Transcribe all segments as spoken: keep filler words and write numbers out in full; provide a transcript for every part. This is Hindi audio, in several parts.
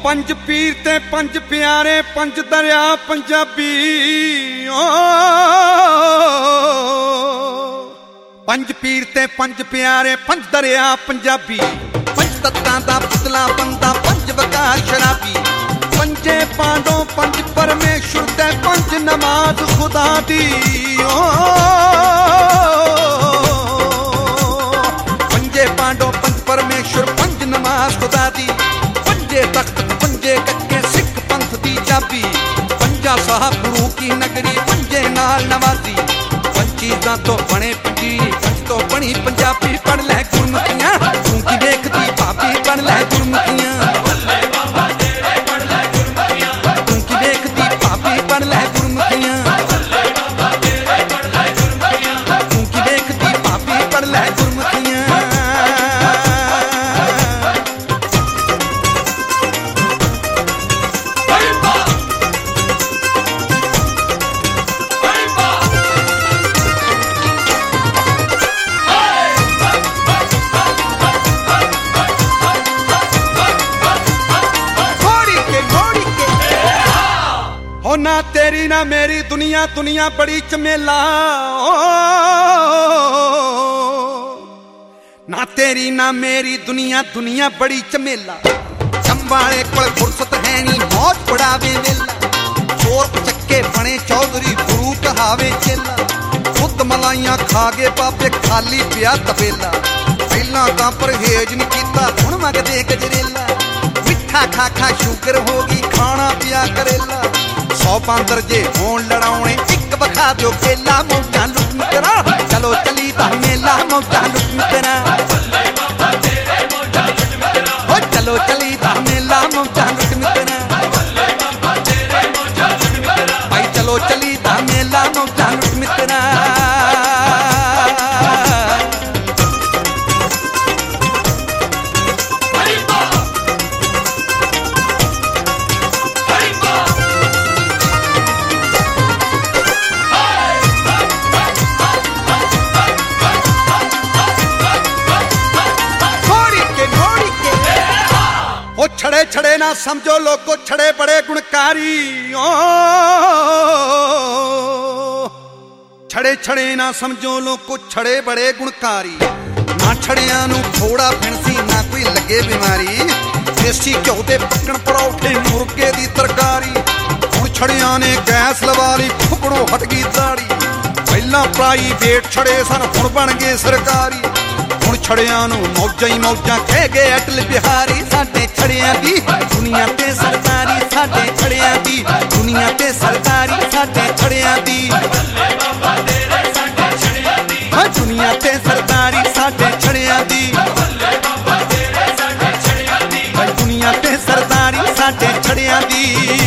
पंज पीर ते पंज प्यारे पंज दरिया पंजाबी ओ पंज पीर ते पंज प्यारे पंज दरिया पंजाबी पंज तत्तां दा पुतला बंदा पंज वकार शराबी पंजे पांडो पंज परमेश्वर ते पंज नमाज खुदा दी ओ पंजे पांडो पंज परमेश्वर पंज नमाज खुदा दी पंजे तख्त पंजे कच्चे सिख पंथ दी चाबी पंजा साहब गुरु की नगरी पंजे नाल नवाजी पंचीज़ां तो बने पंजी पंज तो बनी पंजाबी पढ़ लै गुरमुखियां तू की देखदी भाभी पढ़ लै गुरमुखियां तू की देखदी भाभी पढ़ लै गुरमुखियां तू की देखदी भाभी पढ़ लै गुरमुखियां ना तेरी ना मेरी दुनिया दुनिया बड़ी चमेला ओ ना तेरी ना मेरी दुनिया दुनिया बड़ी चमेला चंबाले कोल फुर्सत है नी मौज पड़ावे वेला चोर चक्के बने चौधरी गुरु कहावे चेला खुद मलाइयां खागे पापे खाली पिया तबेला पहला तां परहेज नहीं कीता हुण मंगदे गजरेला मिठा खा खा शुगर होगी खाना पिया करेला सौ पांदर जे होण लड़ाउणे एक बखा दो केला मौजा लुट मित्रा चलो चली ता मेला मौजा लुट मित्रा ओ चलो चली ता मेला मौजा लुट मित्रा भाई चलो चली ता मेला मौजा लुट मित्रा छड़े छड़े ना समझो लोगो छड़े बड़े गुणकारी ओ छड़े छड़े ना समझो लोगो छड़े बड़े गुणकारी ना छड़ियां नू थोड़ा फिणसी ना कोई लगे बीमारी देसी घ्यो दे पक्कण परौठे मुर्गे दी तरकारी हुण छड़ियां ने गैस लवा ली फुकड़ो हट गई दाड़ी पहला प्राइवेट छड़े सन हुण बन गए सरकारी हुण छड़ियां नू मौजां ही मौजां कह गए अटल बिहारी साडे छड़ियां दी दुनिया ते सरदारी साडे छड़ियां दी दुनिया ते सरदारी साडे छड़ियां दी दुनिया ते सरदारी साडे छड़ियां दी दुनिया ते सरदारी साडे छड़ियां दी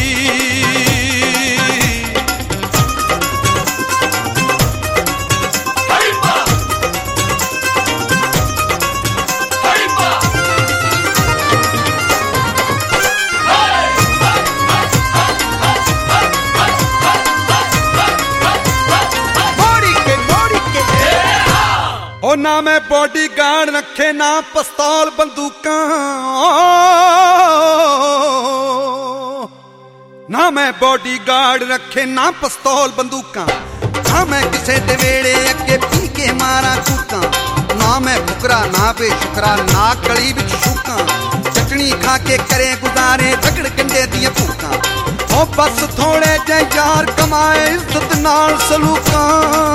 ना मैं बॉडी गार्ड रखे ना पिस्तौल बंदूकां ना मैं बॉडी गार्ड रखे ना पिस्तौल बंदूकां ना मैं किसे दे वेड़े अगे पी के मारा कूकां ना मैं फुकरा ना बेशुकरा ना गली विच शूकां चटनी खा के करे गुजारे झगड़ कंडे दियां भूकां ओ बस थोड़े जे यार कमाए इज्जत नाल सलूकां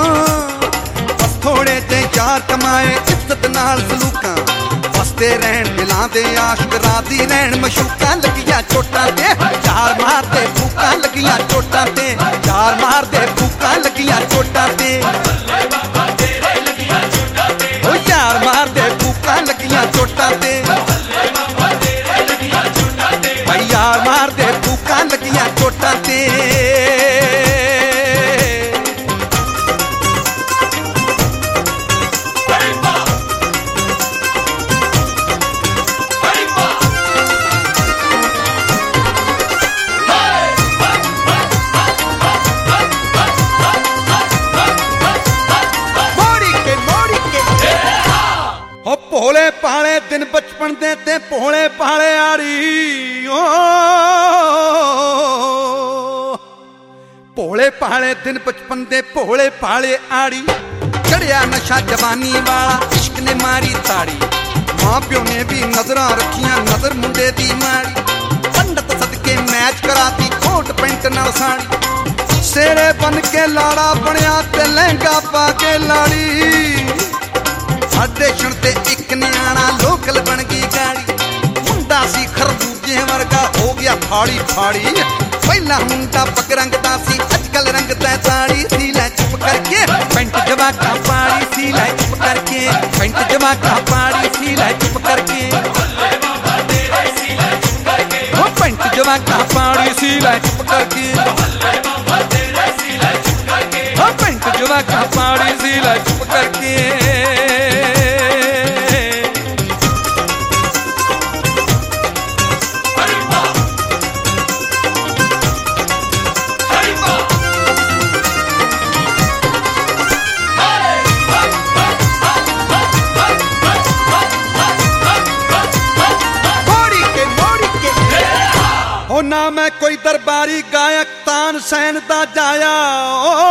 थोड़े ते यार कमाए इज्जत नाल सलूकां बसते रहन दिलां दे आशिक रादी रहन मशूकां लगियां चोटां ते यार मारदे फूकां लगियां चोटां ते यार मारदे फूकां लगियां चोटां ते ओ यार मारदे फूकां लगियां चोटां ते भाई यार मारदे फूकां लगियां चोटां ते भोले पाले दिन बचपन बचपन दे ते भोले भाले आड़ी ओ भोले भाले दिन बचपन दे भोले भाले आड़ी चढ़िया नशा जवानी वाला इश्क ने मारी ताड़ी मां प्यो ने भी नजर रखियां नजर मुंडे दी माड़ी पंडित सदके मैच कराती कोट पेंट नाल साड़ी सेरे बन के लाड़ा बनया ते लहंगा पा के लाड़ी स्टेशन ते एक न्याणा लोकल बन गई गाड़ी मुंडा सी खरबूजे वर्गा हो गया फाड़ी फाड़ी पहला मुंडा पग रंगदा सी अजकल रंगदा साड़ी सी लै चुप करके पेंट जवाका पाड़ी सी लै चुप करके पेंट जवाका पाड़ी सी लै चुप करके वो पेंट जवाका पाड़ी सी लै चुप करके वो पेंट जवाका पाड़ी सी लै चुप करके ना मैं कोई दरबारी गायक तानसेन दा जाया ओ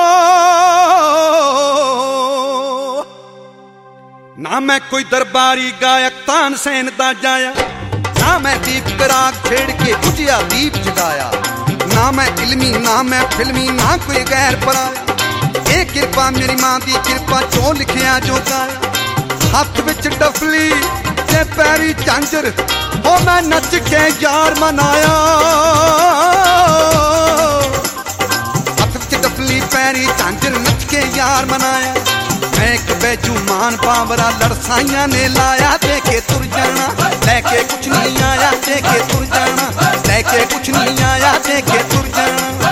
ना मैं कोई दरबारी गायक तानसेन दा जाया ना मैं दीप कराग छेड़ के बुझिया दीप जगाया ना मैं इल्मी ना मैं फिल्मी ना कोई गैर पराया ए कृपा मेरी मां दी कृपा चो लिखिया जो गाया हाथ विच डफली ते पैरी झांझर ओ मैं नच के यार मनाया हाथ विच डफली पैरी झांझर नच के यार मनाया मैं एक बेजुमान पावरा लड़साइया ने लाया देखे तुर जाना लेके कुछ नहीं आया देखे तुर जाना लेके कुछ नहीं आया देखे तुर जाना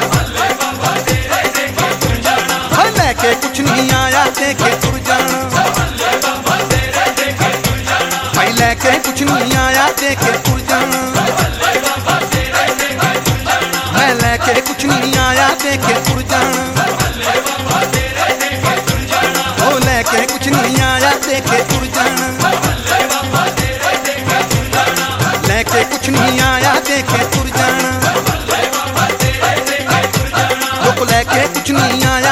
लेके कुछ नहीं आया देखे तुर जाना भाई लेके कुछ नहीं आया देखे तुर जाना मैं लेके कुछ नहीं आया देखे तुर जाना ओ लेके कुछ नहीं आया देखे तुर जाना लेके कुछ नहीं आया देखे तुर जाना लोग लेके कुछ नहीं आया